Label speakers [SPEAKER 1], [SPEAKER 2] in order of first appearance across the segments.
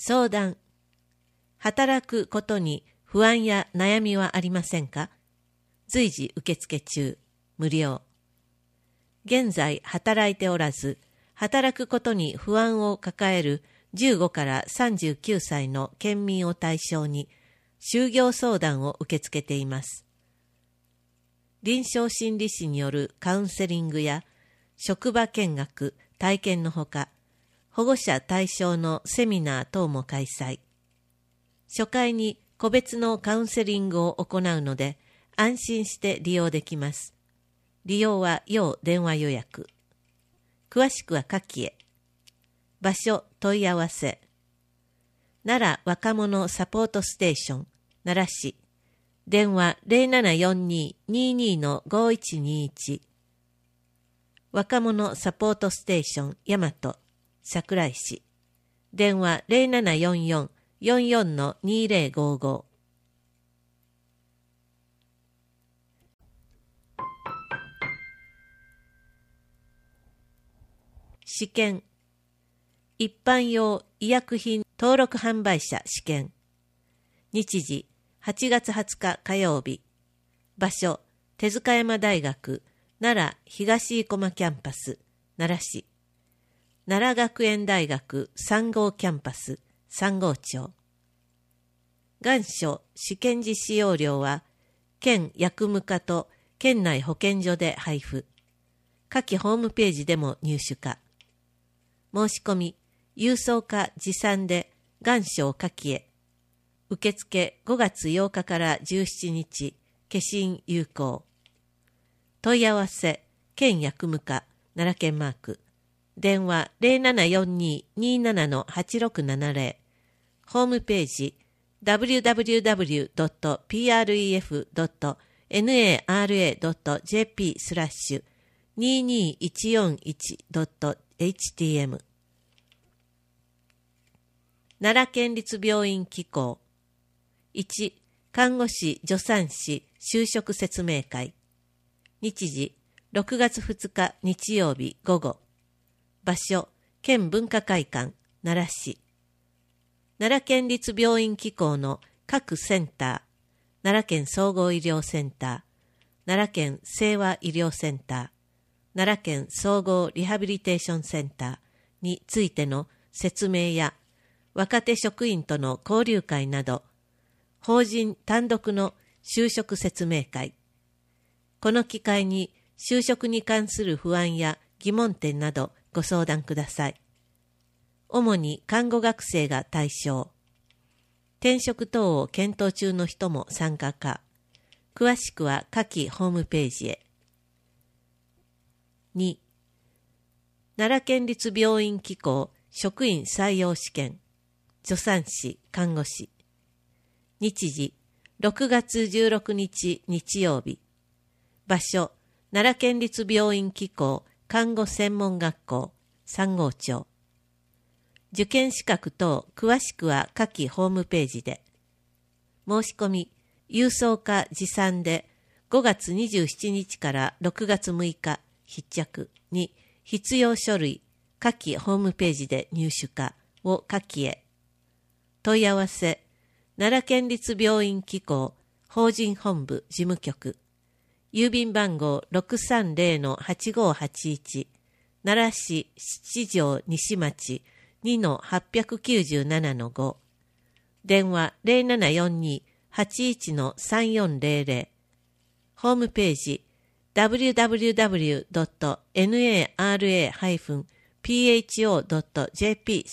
[SPEAKER 1] 相談。働くことに不安や悩みはありませんか？随時受付中、無料。現在働いておらず、働くことに不安を抱える15から39歳の県民を対象に、就業相談を受け付けています。臨床心理士によるカウンセリングや職場見学、体験のほか、保護者対象のセミナー等も開催。初回に個別のカウンセリングを行うので、安心して利用できます。利用は要電話予約。詳しくは下記へ。場所問い合わせ。奈良若者サポートステーション、奈良市。電話 0742-22-5121。若者サポートステーション、大和、桜井市。電話 0744-44-2055。試験。一般用医薬品登録販売者試験。日時8月20日火曜日。場所手塚山大学奈良東生駒キャンパス奈良市。奈良学園大学3号キャンパス3号町。願書試験実施要領は県薬務課と県内保健所で配布。下記ホームページでも入手可。申し込み、郵送か持参で願書を下記へ。受付5月8日から17日、消印有効。問い合わせ、県薬務課、奈良県マーク。電話 0742-27-8670。ホームページ、www.pref.nara.jp/22141.htm。奈良県立病院機構。1、看護師助産師就職説明会。日時、6月2日日曜日午後。場所、県文化会館、奈良市。奈良県立病院機構の各センター、奈良県総合医療センター、奈良県清和医療センター、奈良県総合リハビリテーションセンターについての説明や、若手職員との交流会など、法人単独の就職説明会。この機会に就職に関する不安や疑問点などご相談ください。主に看護学生が対象。転職等を検討中の人も参加か。詳しくは下記ホームページへ。2、奈良県立病院機構職員採用試験。助産師、看護師。日時、6月16日日曜日。場所、奈良県立病院機構看護専門学校3号町。受験資格等詳しくは下記ホームページで。申し込み、郵送か持参で5月27日から6月6日必着に必要書類下記ホームページで入手かを下記へ。問い合わせ、奈良県立病院機構法人本部事務局。郵便番号 630-8581 奈良市七条西町 2-897-5 電話 0742-81-3400 ホームページ www.nara-pho.jp/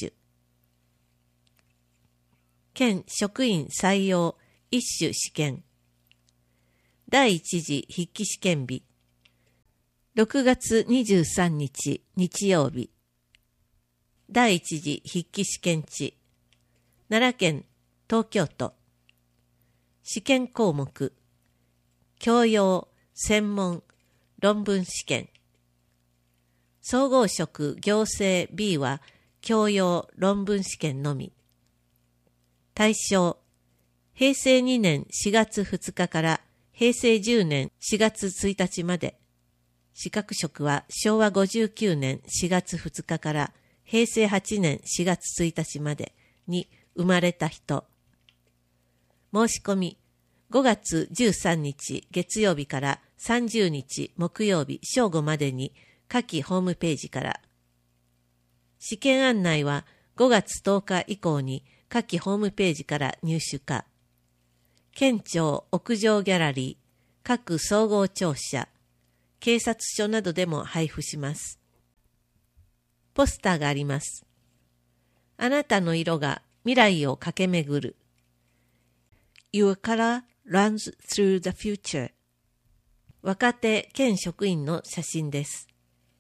[SPEAKER 1] 県職員採用一種試験第一次筆記試験日6月23日日曜日第一次筆記試験地奈良県東京都試験項目教養専門論文試験総合職行政 B は教養論文試験のみ対象平成2年4月2日から平成10年4月1日まで資格職は昭和59年4月2日から平成8年4月1日までに生まれた人。申し込み、5月13日月曜日から30日木曜日正午までに下記ホームページから。試験案内は5月10日以降に下記ホームページから入手か。県庁屋上ギャラリー、各総合庁舎、警察署などでも配布します。ポスターがあります。あなたの色が未来を駆け巡る。Your color runs through the future。若手県職員の写真です。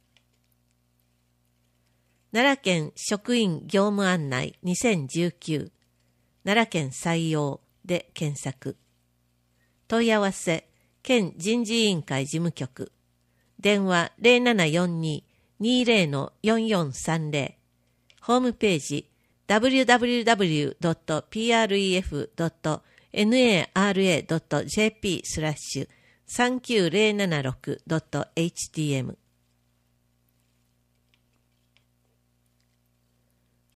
[SPEAKER 1] 奈良県職員業務案内2019奈良県採用で検索。問い合わせ県人事委員会事務局電話 0742-20-4430 ホームページ www.pref.nara.jp/39076.htm